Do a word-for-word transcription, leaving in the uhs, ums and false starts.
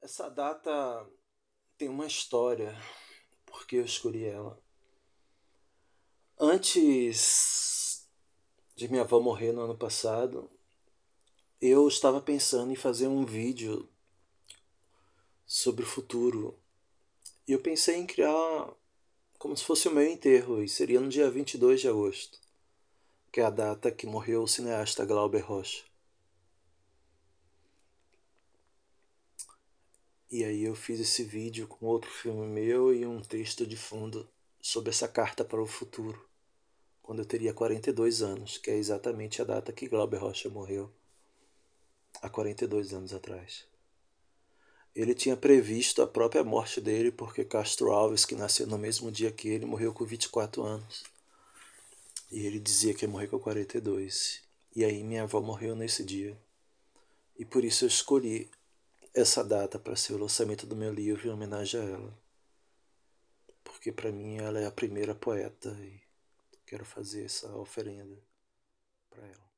Essa data tem uma história, porque eu escolhi ela. Antes de minha avó morrer no ano passado, eu estava pensando em fazer um vídeo sobre o futuro. E eu pensei em criar como se fosse o meu enterro, e seria no dia vinte e dois de agosto, que é a data que morreu o cineasta Glauber Rocha. E aí eu fiz esse vídeo com outro filme meu e um texto de fundo sobre essa carta para o futuro, quando eu teria quarenta e dois anos, que é exatamente a data que Glauber Rocha morreu, há quarenta e dois anos atrás. Ele tinha previsto a própria morte dele, porque Castro Alves, que nasceu no mesmo dia que ele, morreu com vinte e quatro anos. E ele dizia que ia morrer com quarenta e dois. E aí minha avó morreu nesse dia. E por isso eu escolhi essa data para ser o lançamento do meu livro em homenagem a ela. Porque para mim ela é a primeira poeta e quero fazer essa oferenda para ela.